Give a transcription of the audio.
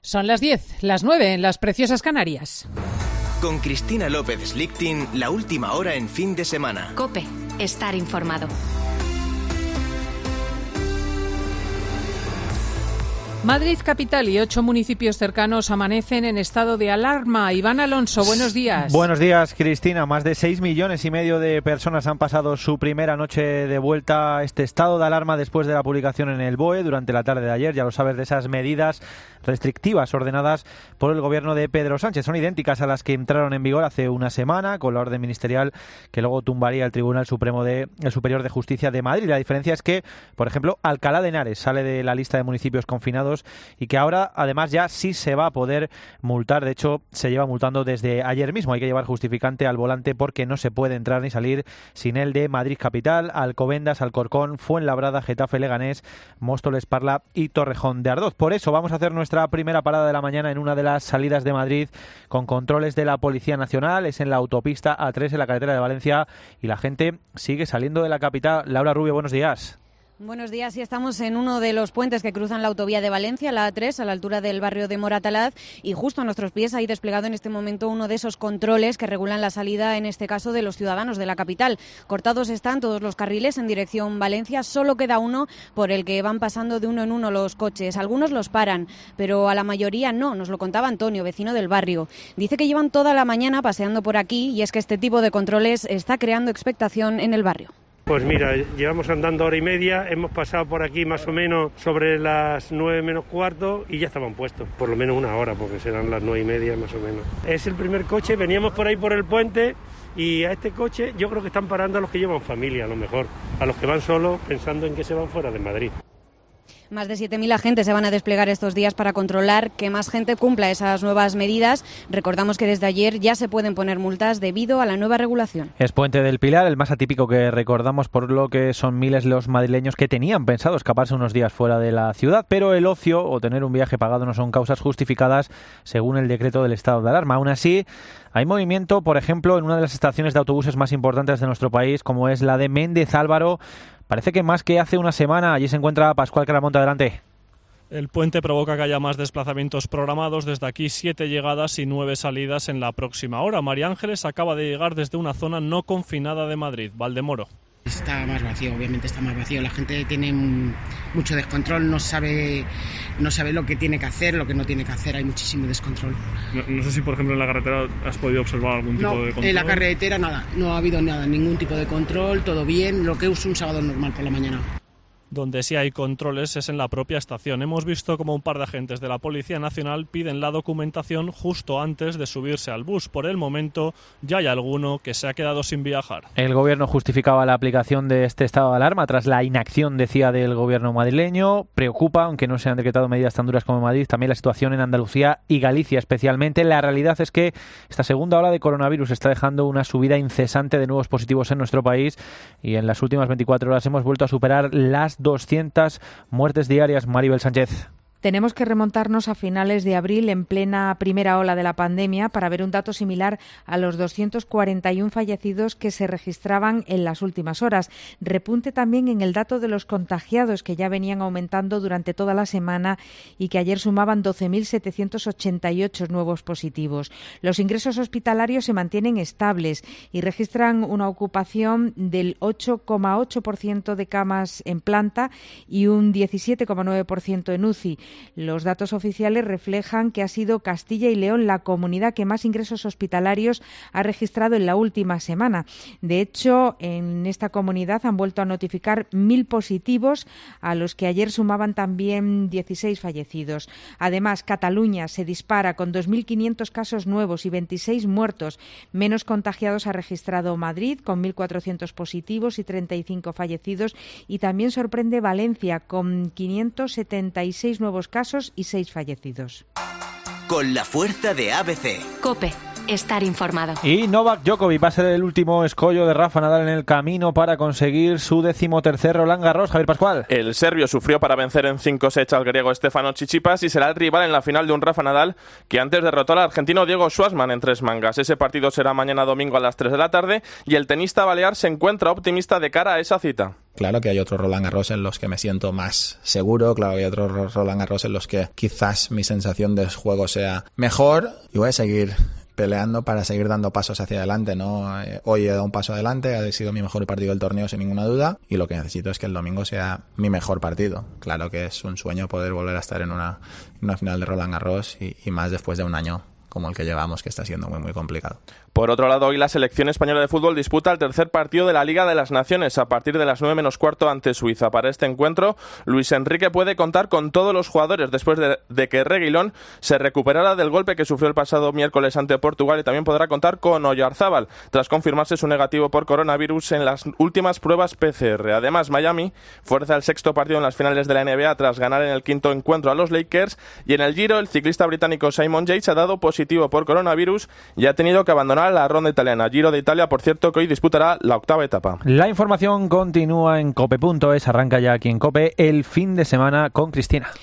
Son las 10, las 9 en las preciosas Canarias. Con Cristina López Slichting, la última hora en fin de semana. COPE, estar informado. Madrid capital y 8 municipios cercanos amanecen en estado de alarma. Iván Alonso, buenos días. Buenos días, Cristina. Más de 6,5 millones de personas han pasado su primera noche de vuelta a este estado de alarma después de la publicación en el BOE durante la tarde de ayer. Ya lo sabes, de esas medidas restrictivas ordenadas por el gobierno de Pedro Sánchez. Son idénticas a las que entraron en vigor hace una semana con la orden ministerial que luego tumbaría el Tribunal Superior de Justicia de Madrid. La diferencia es que, por ejemplo, Alcalá de Henares sale de la lista de municipios confinados y que ahora además ya sí se va a poder multar. De hecho, se lleva multando desde ayer mismo. Hay que llevar justificante al volante porque no se puede entrar ni salir sin el de Madrid capital, Alcobendas, Alcorcón, Fuenlabrada, Getafe, Leganés, Móstoles, Parla y Torrejón de Ardoz. Por eso vamos a hacer nuestra primera parada de la mañana en una de las salidas de Madrid con controles de la Policía Nacional. Es en la autopista A3 en la carretera de Valencia y la gente sigue saliendo de la capital. Laura Rubio, buenos días. Buenos días, y estamos en uno de los puentes que cruzan la autovía de Valencia, la A3, a la altura del barrio de Moratalaz, y justo a nuestros pies hay desplegado en este momento uno de esos controles que regulan la salida, en este caso, de los ciudadanos de la capital. Cortados están todos los carriles en dirección Valencia, solo queda uno por el que van pasando de uno en uno los coches. Algunos los paran, pero a la mayoría no, nos lo contaba Antonio, vecino del barrio. Dice que llevan toda la mañana paseando por aquí y es que este tipo de controles está creando expectación en el barrio. Pues mira, llevamos andando hora y media, hemos pasado por aquí más o menos sobre las 9 menos cuarto y ya estaban puestos, por lo menos una hora, porque serán las 9 y media más o menos. Es el primer coche, veníamos por ahí por el puente y a este coche yo creo que están parando a los que llevan familia, a lo mejor, a los que van solos pensando en que se van fuera de Madrid. Más de 7.000 agentes se van a desplegar estos días para controlar que más gente cumpla esas nuevas medidas. Recordamos que desde ayer ya se pueden poner multas debido a la nueva regulación. Es Puente del Pilar, el más atípico que recordamos, por lo que son miles los madrileños que tenían pensado escaparse unos días fuera de la ciudad, pero el ocio o tener un viaje pagado no son causas justificadas según el decreto del estado de alarma. Aún así, hay movimiento, por ejemplo, en una de las estaciones de autobuses más importantes de nuestro país, como es la de Méndez Álvaro. Parece que más que hace una semana. Allí se encuentra Pascual Caramonte. Adelante. El puente provoca que haya más desplazamientos programados. Desde aquí 7 llegadas y 9 salidas en la próxima hora. María Ángeles acaba de llegar desde una zona no confinada de Madrid, Valdemoro. Está más vacío, obviamente está más vacío. La gente tiene mucho descontrol, no sabe lo que tiene que hacer, lo que no tiene que hacer. Hay muchísimo descontrol. No sé si, por ejemplo, en la carretera has podido observar algún tipo de control. En la carretera nada, no ha habido nada, ningún tipo de control, todo bien, lo que es un sábado normal por la mañana. Donde sí hay controles es en la propia estación. Hemos visto como un par de agentes de la Policía Nacional piden la documentación justo antes de subirse al bus. Por el momento ya hay alguno que se ha quedado sin viajar. El gobierno justificaba la aplicación de este estado de alarma tras la inacción, decía, del gobierno madrileño. Preocupa, aunque no se han decretado medidas tan duras como en Madrid, también la situación en Andalucía y Galicia especialmente. La realidad es que esta segunda ola de coronavirus está dejando una subida incesante de nuevos positivos en nuestro país y en las últimas 24 horas hemos vuelto a superar las 200 muertes diarias. Maribel Sánchez. Tenemos que remontarnos a finales de abril, en plena primera ola de la pandemia, para ver un dato similar a los 241 fallecidos que se registraban en las últimas horas. Repunte también en el dato de los contagiados, que ya venían aumentando durante toda la semana y que ayer sumaban 12.788 nuevos positivos. Los ingresos hospitalarios se mantienen estables y registran una ocupación del 8,8% de camas en planta y un 17,9% en UCI. Los datos oficiales reflejan que ha sido Castilla y León la comunidad que más ingresos hospitalarios ha registrado en la última semana. De hecho, en esta comunidad han vuelto a notificar 1.000 positivos, a los que ayer sumaban también 16 fallecidos. Además, Cataluña se dispara con 2.500 casos nuevos y 26 muertos. Menos contagiados ha registrado Madrid, con 1.400 positivos y 35 fallecidos. Y también sorprende Valencia, con 576 nuevos casos y 6 fallecidos. Con la fuerza de ABC. COPE, estar informado. Y Novak Djokovic va a ser el último escollo de Rafa Nadal en el camino para conseguir su 13º Roland Garros. Javier Pascual. El serbio sufrió para vencer en 5 sets al griego Stefanos Tsitsipas y será el rival en la final de un Rafa Nadal que antes derrotó al argentino Diego Schwartzman en 3 mangas. Ese partido será mañana domingo a las 3 de la tarde y el tenista balear se encuentra optimista de cara a esa cita. Claro que hay otros Roland Garros en los que me siento más seguro, claro que hay otros Roland Garros en los que quizás mi sensación de juego sea mejor y voy a seguir peleando para seguir dando pasos hacia adelante, ¿no? Hoy he dado un paso adelante, ha sido mi mejor partido del torneo sin ninguna duda y lo que necesito es que el domingo sea mi mejor partido. Claro que es un sueño poder volver a estar en una final de Roland Garros y más después de un año como el que llevamos, que está siendo muy, muy complicado. Por otro lado, hoy la selección española de fútbol disputa el tercer partido de la Liga de las Naciones a partir de las 9:15 ante Suiza. Para este encuentro, Luis Enrique puede contar con todos los jugadores después de que Reguilón se recuperara del golpe que sufrió el pasado miércoles ante Portugal y también podrá contar con Oyarzábal tras confirmarse su negativo por coronavirus en las últimas pruebas PCR. Además, Miami fuerza el 6º partido en las finales de la NBA tras ganar en el 5º encuentro a los Lakers y en el Giro el ciclista británico Simon Yates ha dado positivo por coronavirus y ha tenido que abandonar la ronda italiana. Giro de Italia, por cierto, que hoy disputará la 8ª etapa. La información continúa en cope.es. Arranca ya aquí en COPE el fin de semana con Cristina.